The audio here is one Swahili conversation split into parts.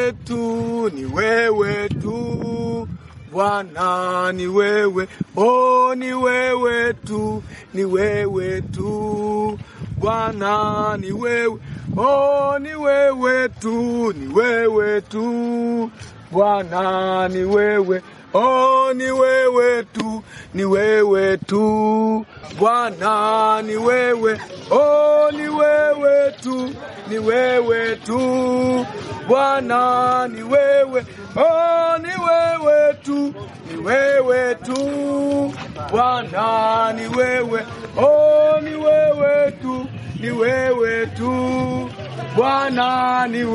wewe tu, ni wewe tu. Bwana ni wewe, oh ni wewe tu, ni wewe tu. Bwana ni wewe, oh ni wewe tu, ni wewe tu. Bwana ni wewe, oh ni wewe tu, ni wewe tu. Bwana ni wewe, oh ni wewe tu, ni wewe tu. Bwana ni wewe, oh ni wewe tu, ni wewe tu. Bwana ni wewe, oh ni wewe tu, ni wewe tu. Bwana ni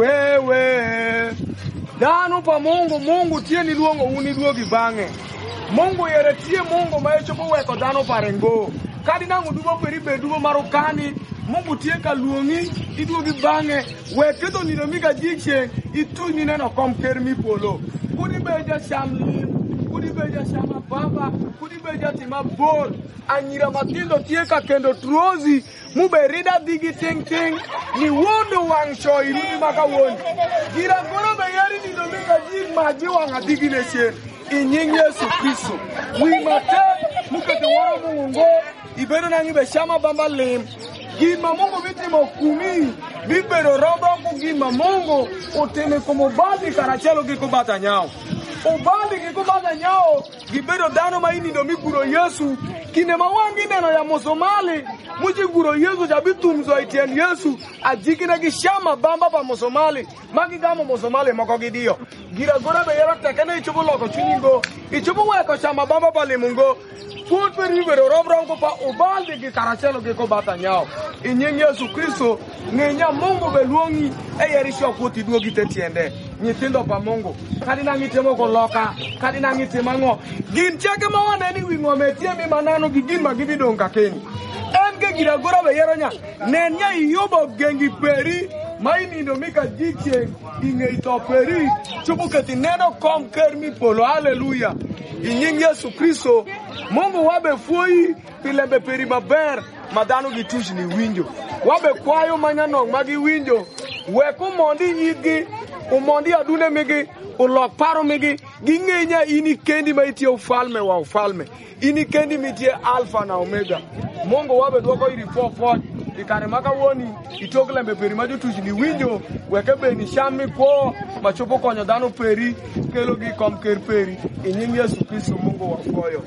wewe. Dano pa Mungu tie ni luongo uni duogi bange. Mungu yere tie Mungu maecho po weko dano parengo. Kadi nangu dugo peribe dugo marokani. Mungu tie ka luongi iduogi bange. Weketo ni domiga jikse itu ni neno kom kermi polo. Kudi beja shamli, kudi beja shama baba, kudi beja tima bol. Anyira matindo tie ka kendo trozi. Muberida digi ting ting ni wondo wang show irudi maka wondi. Gira kono bayari ni dominga jig maji wanga digi neshe. Inying Yesu Kristo. Wimate mukete waro mungo. Ibero nangi be shama bamba lim. Gima Mungu biti mokumi. Bibero robo kugima Mungu. Utene komo bali karachelo kikubata nyao. Ubali kikubata nyao. Gibero dano maini domikuro Yesu. Kine mawangi neno ya Mosomali. Mujiguro Yesu jabitu mzoitian Yesu. Ajikina gishama bamba pa Mosomali. Magigamo Mosomali makogidio. Gira gora be yara tekene ichubu loko chuningo. Ichubu weko shama bamba pa limungo. Put per rivero robrongo pa ubali kikarachelo kiko bata nyao. Inyeng Yesu Kristo. Ngenya Mungu beluongi. Eyerisho kuti duo gitetiende. Nyitindo pa Mungu. Kadina ngitemo koloka. Kadina ngitemo ngo. Ginchake mawana ni wingo metie mi manano gigin magidi donka keni. Emke giragora be yeronya. Nenya iyobo gengi peri. Maini nomika jiche. Inge itoperi. Chubuketi neno kom kermi polo. Hallelujah. Inyeng Yesu Kristo. Mungu wabe fui. Pilembe peri maber. Madano gitushi ni winjo. Wabe kwayo manyano magi winjo. Weku mondi yigi. Umondi adune migi. Ulok paro migi. Gingenya ini kendi maitie ufalme wa ufalme. Ini kendi mitie alfa na omega. Mungu wabe dwoko iri 4-4. Ikare maka woni. Itokle mbe peri majo tushi ni winjo. Wekebe ni shami kwa. Machopo konyo dano peri. Kelo gi kom ker peri. Inyingi Yesu Kristo Mungu wakoyo.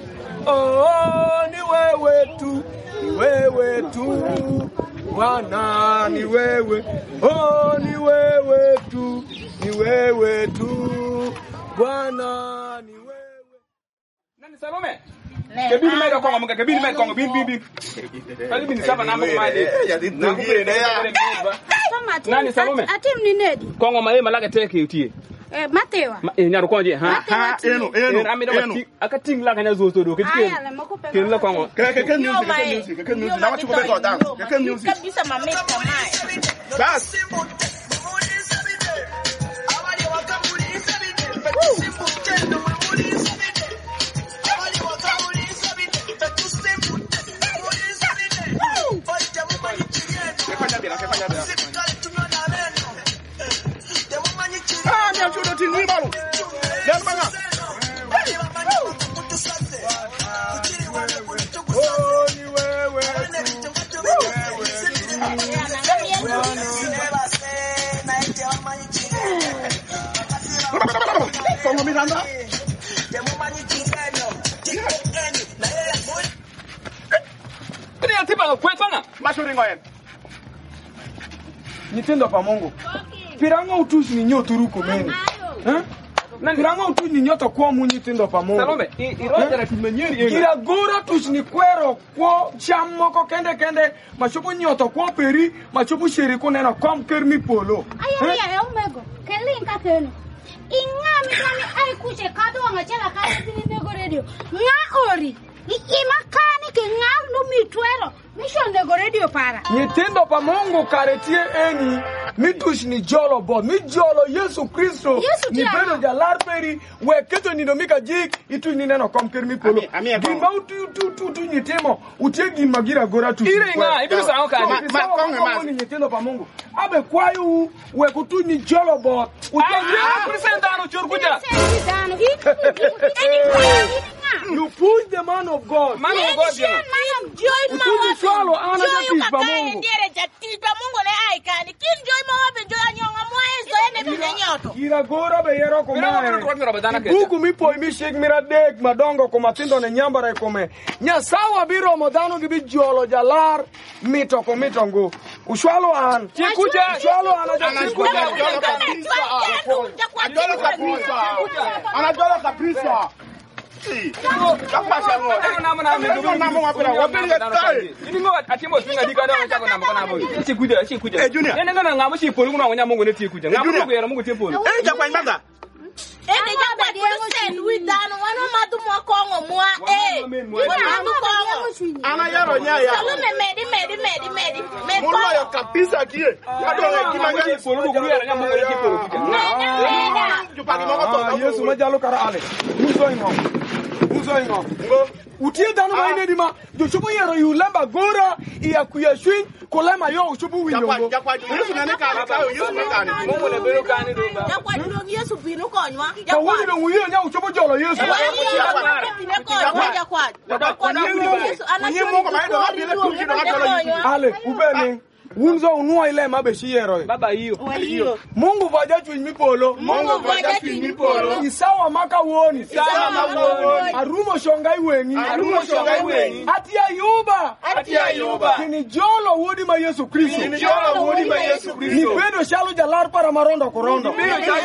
Oh, ni wewe tu. Ni wewe tu. Bwana ni wewe. Oh, ni wewe tu. Ni wewe tu. Bwana ni wewe. Nani Salome? Kebini mega kongo mga kebini mega kongo bin. Ali bin saba na mga mali. Na kubere na. Nani Salome? Atim ni nedi. Kongo mae malaka teke utie. Matewa. Nyaru konje ha. Eno. Akating la kanya zo to do ketike. Ken la kongo. Can music. Na watu ko beto dance. Can music. Kabisa mameka mai. Bas. Nitendo pa Mungu. Pirango utushi ni nyoto ruko meni. Pirango utushi ni nyoto kwa munyi tendo pa Mungu. Salome, iroja na tumenyeri ena. Kira gora tushi ni kwero kwa chamoko kende machupu nyoto kwa peri machupu shiriko neno kwa mkermi polo. Aya umego. Kelinka kenu. Ingami kani ai kuche kado ngachela kasi ni nego radio. Nga ori. Imakani ke nga lumi twero. Mission de radio para. Nyithindo pa Mungu karetie eni mitush ni jolo bod mi jolo Yesu Kristo ni bedo jalar peri we keto ni domika jik itu ni neno komker mi polo gimba tu nyitimo utiegi magira gora tu irenga ibiso anka ni nyithindo pa Mungu abe kwayu we kutu ni jolo bod utiegi presentano churkuja you push the man of God Joy mama swalo ana jatis pa Mungu Kira gora be yero ko mae. Buku mi po mi shek mira dek madongo ko matindo ne nyambara ko me. Nya sawa biro modano gibi jolo jalar mito ko mitongo. Ushwalo an. Chikuja. Ushwalo ana chikuja. Anajola kabisa. Utie dano ba ine di ma jo chubu yero yu lamba gora iya kuyashwin kolema yo chubu winyo Yesu na ne ka ka Yesu na ka ni Mungu le bero kani do ba Yakwa do Yesu binu konwa ka woni no wuyo nya chubu jolo Yesu ale ubeni Unzo unua ile mabeshi yero. Baba hiyo. Mungu vaja chwinyi polo. Isawa maka woni. Arumo shongai weni. Ati Ayuba. Kini jolo wodi ma Yesu Kristo. Ni pedo shalo jalar para marondo korondo.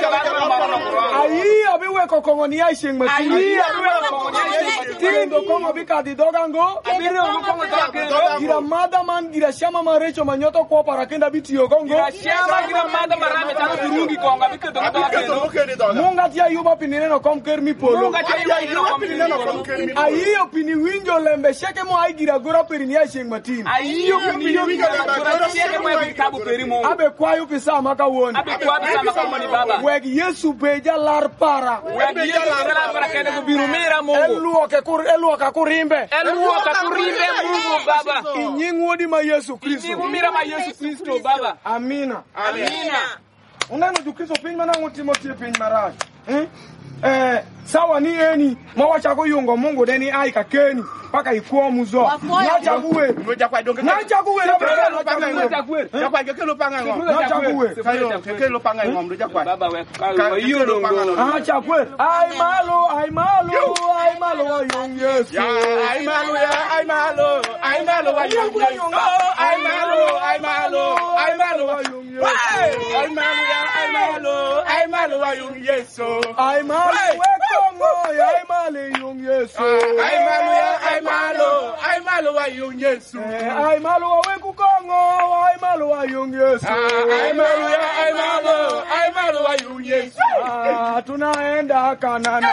Ayi abiwe kokongoni ya isheng mati. Tindo kongo bika di dogango. Gira madaman gira shama marecho manyoto kwa para kenda biti yogongo shama kina manda marame tano turungi konga biketo ngata Munga tia Ayuba pineno komker mi polo Munga tia Ayuba pineno komker mi ayiyo pini winjo lembe sheke mo ai gira gora perini ya sheng matin ayiyo pini winjo gora sheke mo ai kabu perimo abe kwayo pisa maka woni mani baba wegi Yesu beja lar para kende ko birumira Mungu eluo ka kurimbe Mungu baba inyingodi ma Yesu Kristo Yesu Kristo baba. Amina. Unano du Kristo pin mana Timothy pin maraj. Sawa ni eni mawacha ko yungo Mungu deni ai ka keni paka ikuo muzo. Nachakuwe baba we hiyo dongo. Achakwe ai malo wa yung Yesu. Ai malo wa yung Yesu. Tunaenda Kanana.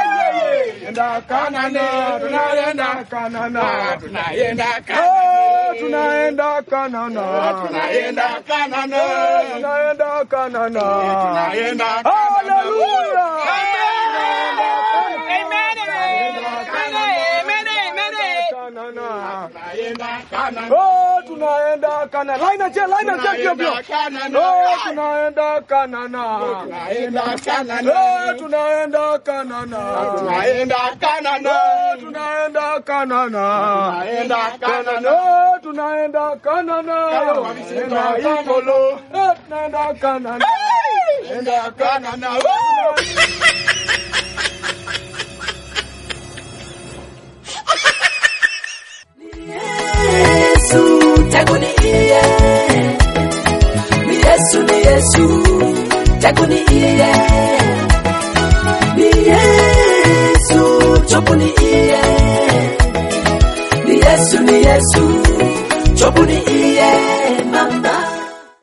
Hallelujah. Oh, tunaenda Kanana. Laina che kio. Oh, tunaenda Kanana. Ni Yesu, chobuni iye.